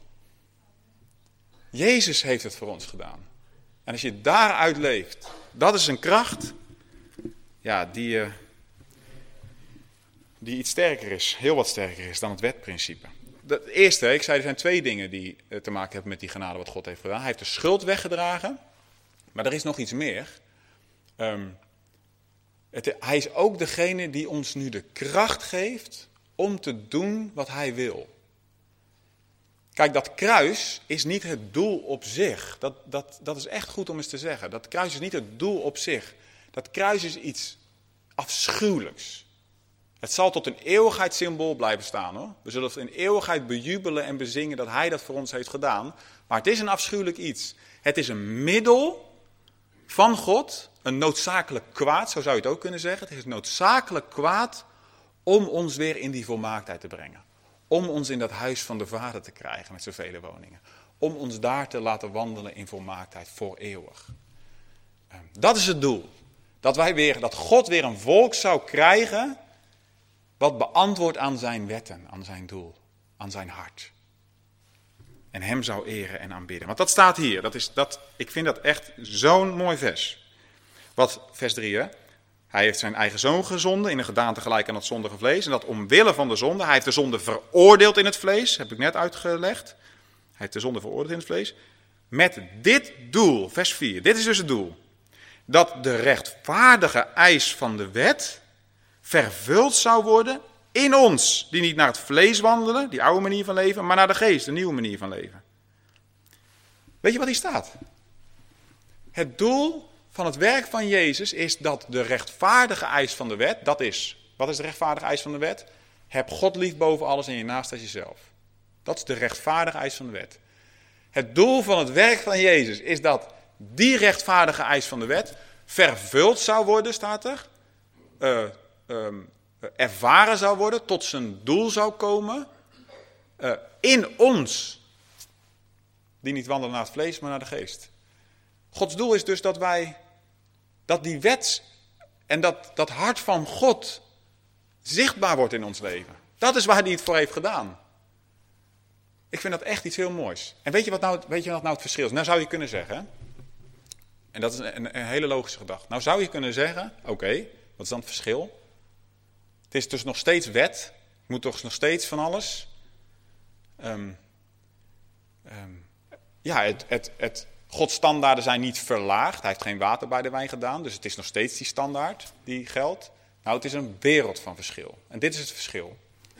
Jezus heeft het voor ons gedaan. En als je daaruit leeft, dat is een kracht, ja, die iets sterker is, heel wat sterker is dan het wetprincipe. Het eerste, ik zei, er zijn twee dingen die te maken hebben met die genade wat God heeft gedaan. Hij heeft de schuld weggedragen, maar er is nog iets meer. Hij is ook degene die ons nu de kracht geeft om te doen wat hij wil. Kijk, dat kruis is niet het doel op zich. Dat is echt goed om eens te zeggen. Dat kruis is niet het doel op zich. Dat kruis is iets afschuwelijks. Het zal tot een eeuwigheidssymbool blijven staan hoor. We zullen in eeuwigheid bejubelen en bezingen dat hij dat voor ons heeft gedaan. Maar het is een afschuwelijk iets. Het is een middel van God, een noodzakelijk kwaad, zo zou je het ook kunnen zeggen. Het is noodzakelijk kwaad om ons weer in die volmaaktheid te brengen. Om ons in dat huis van de Vader te krijgen met zoveel woningen. Om ons daar te laten wandelen in volmaaktheid voor eeuwig. Dat is het doel. Dat God weer een volk zou krijgen wat beantwoordt aan zijn wetten, aan zijn doel, aan zijn hart. En hem zou eren en aanbidden. Want dat staat hier. Ik vind dat echt zo'n mooi vers. Wat vers 3 hè. Hij heeft zijn eigen zoon gezonden in een gedaante gelijk aan het zondige vlees. En dat omwille van de zonde. Hij heeft de zonde veroordeeld in het vlees. Heb ik net uitgelegd. Hij heeft de zonde veroordeeld in het vlees. Met dit doel, vers 4. Dit is dus het doel. Dat de rechtvaardige eis van de wet vervuld zou worden in ons. Die niet naar het vlees wandelen, die oude manier van leven, maar naar de geest, de nieuwe manier van leven. Weet je wat hier staat? Het doel van het werk van Jezus is dat de rechtvaardige eis van de wet, wat is de rechtvaardige eis van de wet? Heb God lief boven alles en je naast als jezelf. Dat is de rechtvaardige eis van de wet. Het doel van het werk van Jezus is dat die rechtvaardige eis van de wet vervuld zou worden, staat er. Ervaren zou worden, tot zijn doel zou komen. In ons. Die niet wandelen naar het vlees, maar naar de geest. Gods doel is dus dat die wet en dat hart van God zichtbaar wordt in ons leven. Dat is waar hij het voor heeft gedaan. Ik vind dat echt iets heel moois. En weet je wat nou het verschil is? Nou zou je kunnen zeggen, en dat is een hele logische gedachte. Nou zou je kunnen zeggen, oké, wat is dan het verschil? Het is dus nog steeds wet. Je moet toch nog steeds van alles. Gods standaarden zijn niet verlaagd. Hij heeft geen water bij de wijn gedaan. Dus het is nog steeds die standaard die geldt. Nou, het is een wereld van verschil. En dit is het verschil.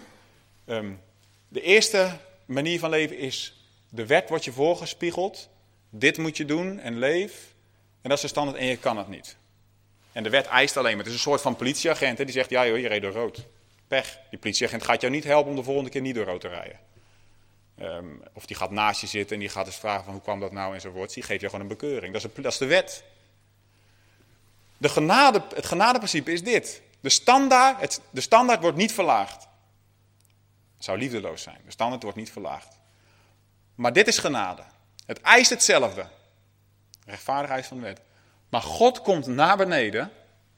De eerste manier van leven is, de wet wordt je voorgespiegeld. Dit moet je doen en leef. En dat is de standaard en je kan het niet. En de wet eist alleen maar. Het is een soort van politieagent die zegt, ja joh, je reed door rood. Pech. Die politieagent gaat jou niet helpen om de volgende keer niet door rood te rijden. Of die gaat naast je zitten en die gaat eens vragen van hoe kwam dat nou enzovoort. Die geeft je gewoon een bekeuring. Dat is de wet. Het genadeprincipe is dit. De standaard wordt niet verlaagd. Het zou liefdeloos zijn. De standaard wordt niet verlaagd. Maar dit is genade. Het eist hetzelfde. Rechtvaardige eis van de wet. Maar God komt naar beneden.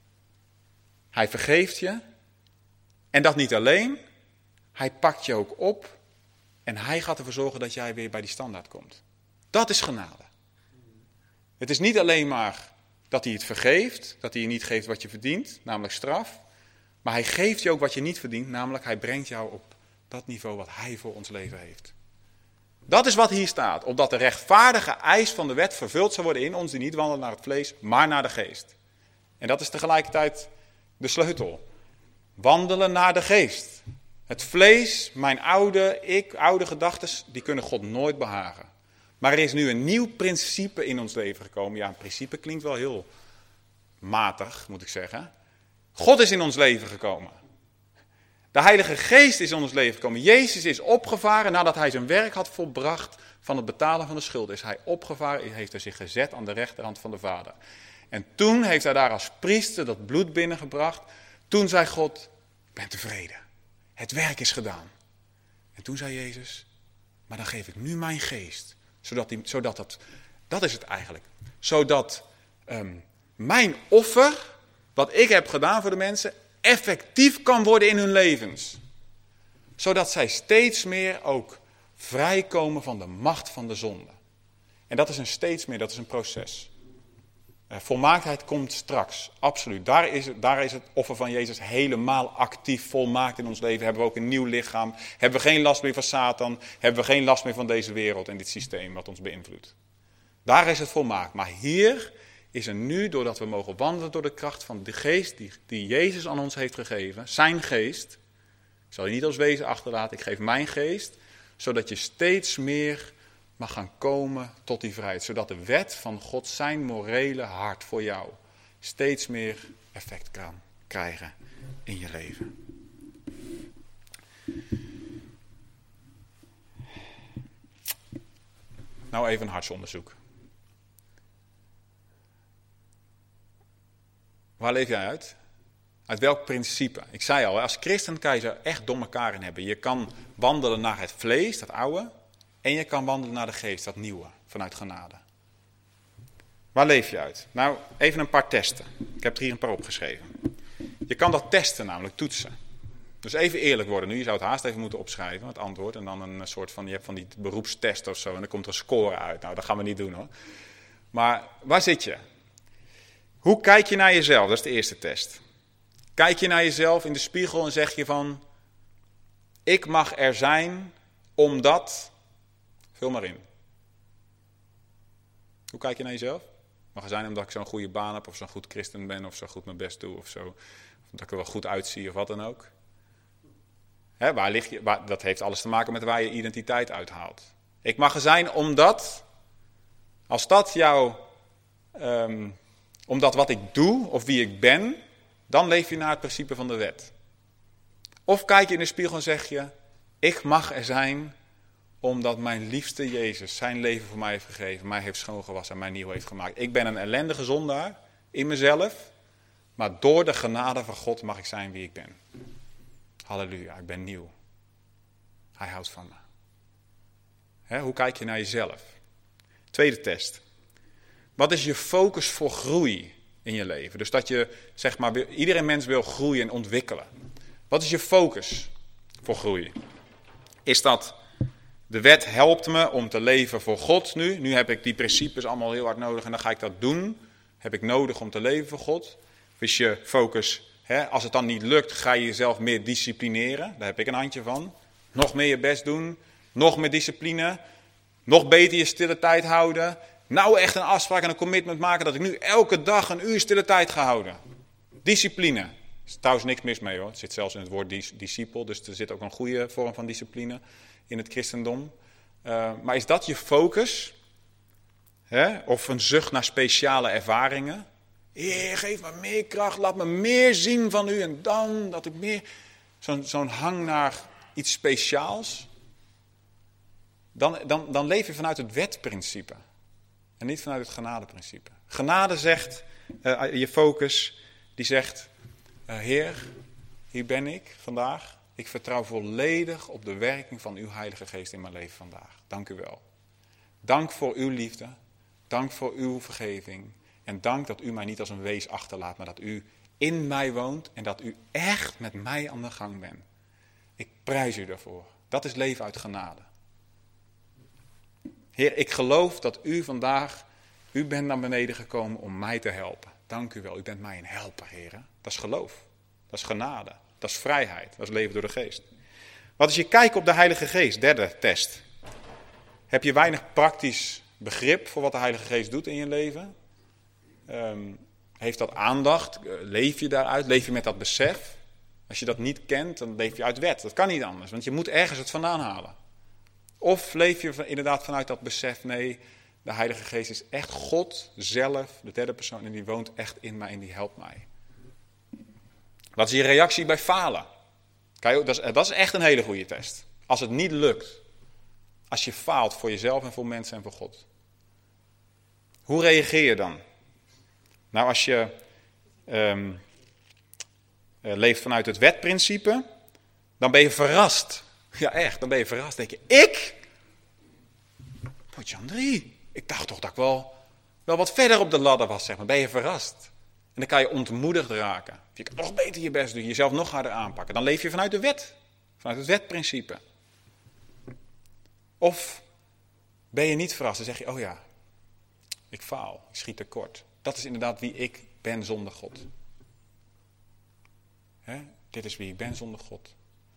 Hij vergeeft je. En dat niet alleen. Hij pakt je ook op. En hij gaat ervoor zorgen dat jij weer bij die standaard komt. Dat is genade. Het is niet alleen maar dat hij het vergeeft. Dat hij je niet geeft wat je verdient. Namelijk straf. Maar hij geeft je ook wat je niet verdient. Namelijk hij brengt jou op dat niveau wat hij voor ons leven heeft. Dat is wat hier staat. Opdat de rechtvaardige eis van de wet vervuld zou worden in ons die niet wandelen naar het vlees, maar naar de geest. En dat is tegelijkertijd de sleutel. Wandelen naar de geest. Het vlees, mijn oude gedachten, die kunnen God nooit behagen. Maar er is nu een nieuw principe in ons leven gekomen. Ja, een principe klinkt wel heel matig, moet ik zeggen. God is in ons leven gekomen. De Heilige Geest is in ons leven gekomen. Jezus is opgevaren nadat hij zijn werk had volbracht van het betalen van de schuld. Is hij opgevaren, heeft hij zich gezet aan de rechterhand van de Vader. En toen heeft hij daar als priester dat bloed binnengebracht. Toen zei God, ik ben tevreden. Het werk is gedaan. En toen zei Jezus, maar dan geef ik nu mijn geest. Dat is het eigenlijk. Zodat mijn offer, wat ik heb gedaan voor de mensen, effectief kan worden in hun levens. Zodat zij steeds meer ook vrijkomen van de macht van de zonde. En dat is dat is een proces. Volmaaktheid komt straks, absoluut. Daar is het offer van Jezus helemaal actief, volmaakt in ons leven. Hebben we ook een nieuw lichaam. Hebben we geen last meer van Satan. Hebben we geen last meer van deze wereld en dit systeem wat ons beïnvloedt. Daar is het volmaakt. Maar hier is er nu, doordat we mogen wandelen door de kracht van de geest die Jezus aan ons heeft gegeven. Zijn geest. Ik zal je niet als wezen achterlaten, ik geef mijn geest. Zodat je steeds meer mag gaan komen tot die vrijheid. Zodat de wet van God, zijn morele hart voor jou, steeds meer effect kan krijgen in je leven. Nou even een hartsonderzoek. Waar leef jij uit? Uit welk principe? Ik zei al, als christen kan je ze echt door elkaar in hebben. Je kan wandelen naar het vlees, dat oude. En je kan wandelen naar de geest, dat nieuwe, vanuit genade. Waar leef je uit? Nou, even een paar testen. Ik heb er hier een paar opgeschreven. Je kan dat testen, namelijk toetsen. Dus even eerlijk worden nu. Je zou het haast even moeten opschrijven, het antwoord. En dan een soort van, je hebt van die beroepstest of zo. En dan komt er een score uit. Nou, dat gaan we niet doen hoor. Maar waar zit je? Hoe kijk je naar jezelf? Dat is de eerste test. Kijk je naar jezelf in de spiegel en zeg je van, ik mag er zijn omdat, vul maar in. Hoe kijk je naar jezelf? Mag er zijn omdat ik zo'n goede baan heb of zo'n goed christen ben of zo goed mijn best doe of zo. Of dat ik er wel goed uitzie of wat dan ook. Hè, waar lig je? Dat heeft alles te maken met waar je identiteit uithaalt. Ik mag er zijn omdat, als dat jou, omdat wat ik doe of wie ik ben, dan leef je naar het principe van de wet. Of kijk je in de spiegel en zeg je, ik mag er zijn omdat mijn liefste Jezus zijn leven voor mij heeft gegeven, mij heeft schoongewassen en mij nieuw heeft gemaakt. Ik ben een ellendige zondaar in mezelf, maar door de genade van God mag ik zijn wie ik ben. Halleluja, ik ben nieuw. Hij houdt van me. Hoe kijk je naar jezelf? Tweede test. Wat is je focus voor groei in je leven? Dus dat je, zeg maar, iedere mens wil groeien en ontwikkelen. Wat is je focus voor groei? Is dat, de wet helpt me om te leven voor God nu. Nu heb ik die principes allemaal heel hard nodig en dan ga ik dat doen. Heb ik nodig om te leven voor God? Of is je focus, als het dan niet lukt, ga je jezelf meer disciplineren. Daar heb ik een handje van. Nog meer je best doen. Nog meer discipline. Nog beter je stille tijd houden. Nou echt een afspraak en een commitment maken dat ik nu elke dag een uur stille tijd ga houden. Discipline. Er is trouwens niks mis mee hoor. Het zit zelfs in het woord discipel. Dus er zit ook een goede vorm van discipline in het christendom. Maar is dat je focus? Of een zucht naar speciale ervaringen? Heer, geef me meer kracht. Laat me meer zien van u. En dan dat ik meer... Zo'n hang naar iets speciaals. Dan leef je vanuit het wetprincipe. En niet vanuit het genadeprincipe. Genade zegt, je focus, die zegt, Heer, hier ben ik vandaag. Ik vertrouw volledig op de werking van uw Heilige Geest in mijn leven vandaag. Dank u wel. Dank voor uw liefde. Dank voor uw vergeving. En dank dat u mij niet als een wees achterlaat, maar dat u in mij woont en dat u echt met mij aan de gang bent. Ik prijs u daarvoor. Dat is leven uit genade. Heer, ik geloof dat u vandaag, u bent naar beneden gekomen om mij te helpen. Dank u wel, u bent mij een helper, Heer. Dat is geloof. Dat is genade. Dat is vrijheid. Dat is leven door de geest. Wat is je kijk op de Heilige Geest? Derde test. Heb je weinig praktisch begrip voor wat de Heilige Geest doet in je leven? Heeft dat aandacht? Leef je daaruit? Leef je met dat besef? Als je dat niet kent, dan leef je uit wet. Dat kan niet anders, want je moet ergens het vandaan halen. Of leef je inderdaad vanuit dat besef, nee, de Heilige Geest is echt God zelf, de derde persoon, en die woont echt in mij en die helpt mij. Wat is je reactie bij falen? Kijk, dat is echt een hele goede test. Als het niet lukt, als je faalt voor jezelf en voor mensen en voor God. Hoe reageer je dan? Nou, als je leeft vanuit het wetprincipe, dan ben je verrast. Ja, echt, dan ben je verrast. Dan denk je, ik? Jan 3. Ik dacht toch dat ik wel wat verder op de ladder was, zeg maar. Ben je verrast. En dan kan je ontmoedigd raken. Je kan nog beter je best doen, jezelf nog harder aanpakken. Dan leef je vanuit de wet. Vanuit het wetprincipe. Of ben je niet verrast, dan zeg je, oh ja, ik faal, ik schiet tekort. Dat is inderdaad wie ik ben zonder God. Dit is wie ik ben zonder God.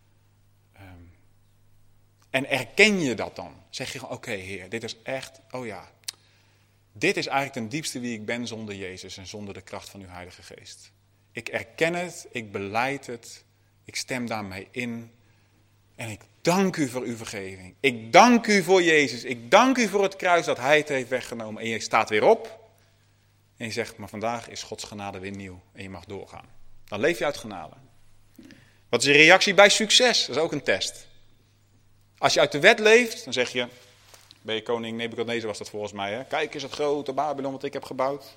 En erken je dat dan? Zeg je gewoon, oké, Heer, dit is echt, oh ja. Dit is eigenlijk ten diepste wie ik ben zonder Jezus en zonder de kracht van uw Heilige Geest. Ik erken het, ik belijd het, ik stem daarmee in. En ik dank u voor uw vergeving. Ik dank u voor Jezus. Ik dank u voor het kruis dat hij het heeft weggenomen. En je staat weer op. En je zegt, maar vandaag is Gods genade weer nieuw. En je mag doorgaan. Dan leef je uit genade. Wat is je reactie bij succes? Dat is ook een test. Als je uit de wet leeft, dan zeg je, ben je koning Nebukadnezar was dat volgens mij. Hè? Kijk eens het grote Babylon wat ik heb gebouwd.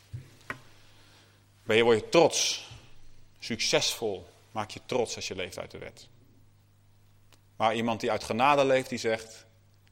Word je trots. Succesvol. Maak je trots als je leeft uit de wet. Maar iemand die uit genade leeft, die zegt,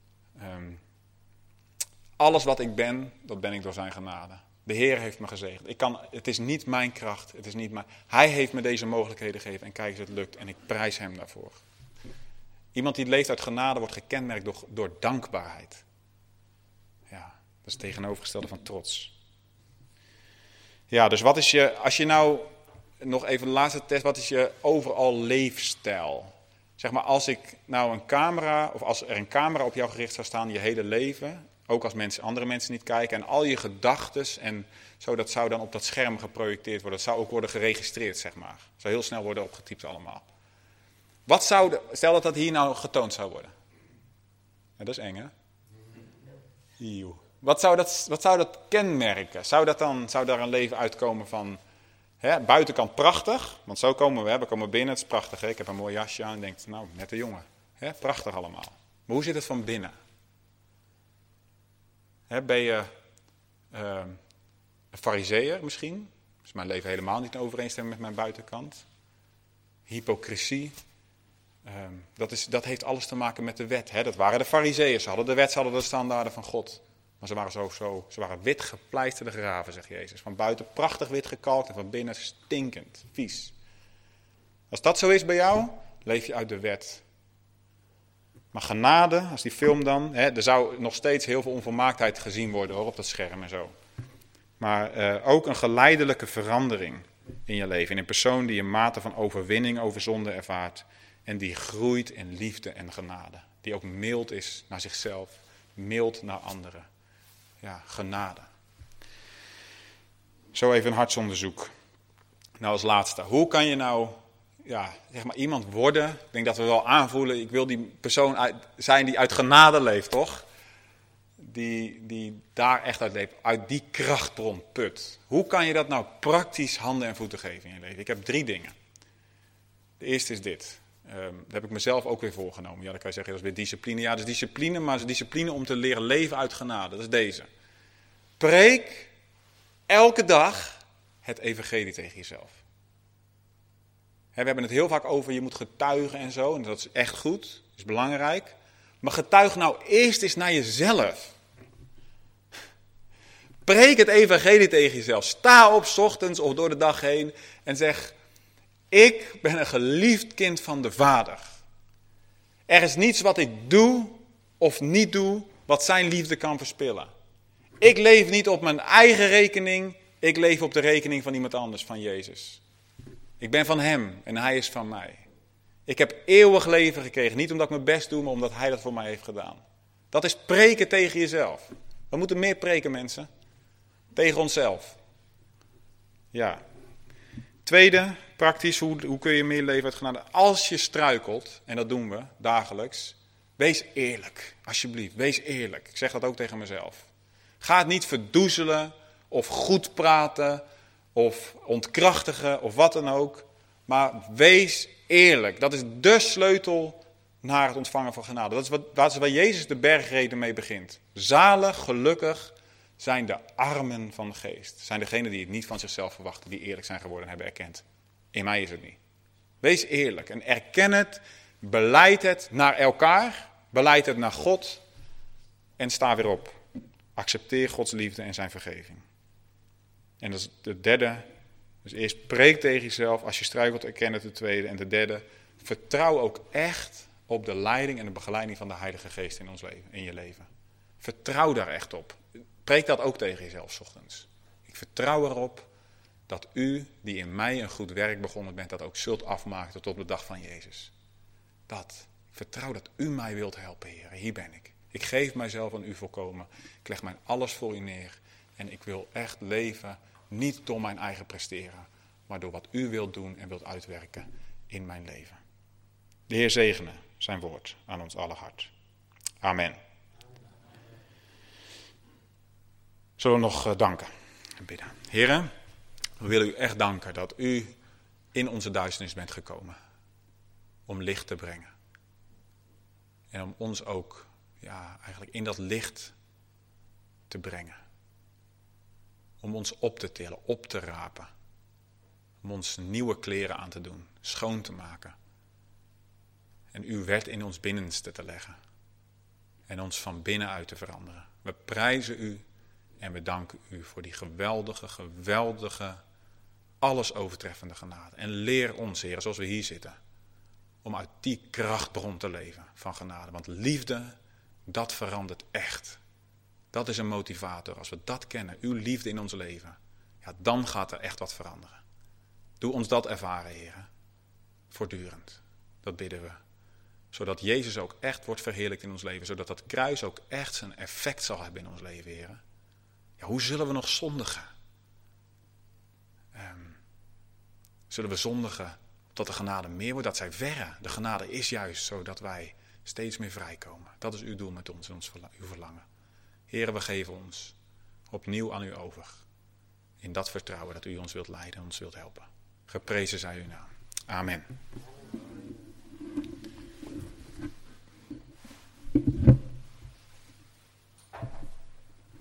alles wat ik ben, dat ben ik door zijn genade. De Heer heeft me gezegend. Het is niet mijn kracht. Hij heeft me deze mogelijkheden gegeven. En kijk eens, het lukt. En ik prijs hem daarvoor. Iemand die leeft uit genade wordt gekenmerkt door dankbaarheid. Ja, dat is het tegenovergestelde van trots. Ja, dus als je nou, nog even de laatste test, wat is je overal leefstijl? Zeg maar, als er een camera op jou gericht zou staan, je hele leven, ook als andere mensen niet kijken, en al je gedachtes en zo, dat zou dan op dat scherm geprojecteerd worden. Dat zou ook worden geregistreerd, zeg maar. Dat zou heel snel worden opgetypt allemaal. Stel dat hier nou getoond zou worden. Ja, dat is eng, hè? Eeuw. Wat zou dat kenmerken? Zou daar een leven uitkomen van, buitenkant prachtig, want zo komen we komen binnen, het is prachtig. Hè? Ik heb een mooi jasje aan en denk, nou, net een jongen. Prachtig allemaal. Maar hoe zit het van binnen? Ben je een farizeeër misschien? Is mijn leven helemaal niet in overeenstemming met mijn buitenkant? Hypocrisie. Dat heeft alles te maken met de wet. Dat waren de farizeeën. Ze hadden de wet, ze hadden de standaarden van God. Maar ze waren wit gepleisterde graven, zegt Jezus. Van buiten prachtig wit gekalkt en van binnen stinkend, vies. Als dat zo is bij jou, leef je uit de wet. Maar genade, als die film dan, er zou nog steeds heel veel onvolmaaktheid gezien worden hoor, op dat scherm en zo. Maar ook een geleidelijke verandering in je leven. In een persoon die een mate van overwinning over zonde ervaart. En die groeit in liefde en genade. Die ook mild is naar zichzelf, mild naar anderen. Ja, genade. Zo even een hartsonderzoek. Nou als laatste, hoe kan je nou iemand worden? Ik denk dat we wel aanvoelen, ik wil die persoon zijn die uit genade leeft, toch? Die daar echt uit leeft, uit die krachtbron put. Hoe kan je dat nou praktisch handen en voeten geven in je leven? Ik heb 3 dingen. De eerste is dit. Dat heb ik mezelf ook weer voorgenomen. Ja, dan kan je zeggen, dat is weer discipline. Ja, dat is discipline, maar het is discipline om te leren leven uit genade. Dat is deze. Preek elke dag het evangelie tegen jezelf. We hebben het heel vaak over, je moet getuigen en zo. En dat is echt goed, dat is belangrijk. Maar getuig nou eerst eens naar jezelf. Preek het evangelie tegen jezelf. Sta op 's ochtends of door de dag heen en zeg, ik ben een geliefd kind van de Vader. Er is niets wat ik doe of niet doe wat zijn liefde kan verspillen. Ik leef niet op mijn eigen rekening, ik leef op de rekening van iemand anders, van Jezus. Ik ben van hem en hij is van mij. Ik heb eeuwig leven gekregen, niet omdat ik mijn best doe, maar omdat hij dat voor mij heeft gedaan. Dat is preken tegen jezelf. We moeten meer preken, mensen. Tegen onszelf. Ja. Tweede, praktisch, hoe kun je meer leven uit genade? Als je struikelt, en dat doen we dagelijks, wees eerlijk. Alsjeblieft, wees eerlijk. Ik zeg dat ook tegen mezelf. Ga het niet verdoezelen of goed praten of ontkrachtigen of wat dan ook. Maar wees eerlijk. Dat is dé sleutel naar het ontvangen van genade. Dat is waar Jezus de bergreden mee begint. Zalig, gelukkig zijn de armen van de geest. Zijn degenen die het niet van zichzelf verwachten, die eerlijk zijn geworden en hebben erkend. In mij is het niet. Wees eerlijk en erken het, beleid het naar elkaar, beleid het naar God en sta weer op. Accepteer Gods liefde en zijn vergeving. En dat is de derde. Dus eerst preek tegen jezelf, als je struikelt erken het, de tweede. En de derde, vertrouw ook echt op de leiding en de begeleiding van de Heilige Geest in ons leven, in je leven. Vertrouw daar echt op. Preek dat ook tegen jezelf 's ochtends. Ik vertrouw erop dat u, die in mij een goed werk begonnen bent, dat ook zult afmaken tot op de dag van Jezus. Dat. Ik vertrouw dat u mij wilt helpen, Heer. Hier ben ik. Ik geef mijzelf aan u volkomen. Ik leg mijn alles voor u neer. En ik wil echt leven, niet door mijn eigen presteren, maar door wat u wilt doen en wilt uitwerken in mijn leven. De Heer zegene zijn woord aan ons aller hart. Amen. Zullen we nog danken en bidden. Heren, we willen u echt danken dat u in onze duisternis bent gekomen. Om licht te brengen. En om ons ook eigenlijk in dat licht te brengen. Om ons op te tillen, op te rapen. Om ons nieuwe kleren aan te doen, schoon te maken. En uw wet in ons binnenste te leggen. En ons van binnenuit te veranderen. We prijzen u en we danken u voor die geweldige, alles overtreffende genade. En leer ons, Heer, zoals we hier zitten, om uit die krachtbron te leven van genade. Want liefde, dat verandert echt. Dat is een motivator. Als we dat kennen, uw liefde in ons leven, dan gaat er echt wat veranderen. Doe ons dat ervaren, Heer. Voortdurend. Dat bidden we. Zodat Jezus ook echt wordt verheerlijkt in ons leven. Zodat dat kruis ook echt zijn effect zal hebben in ons leven, Heer. Ja, hoe zullen we nog zondigen? Zullen we zondigen tot de genade meer wordt? Dat zij verre. De genade is juist zodat wij steeds meer vrijkomen. Dat is uw doel met ons en uw verlangen. Heere, we geven ons opnieuw aan u over. In dat vertrouwen dat u ons wilt leiden en ons wilt helpen. Geprezen zij uw naam. Amen.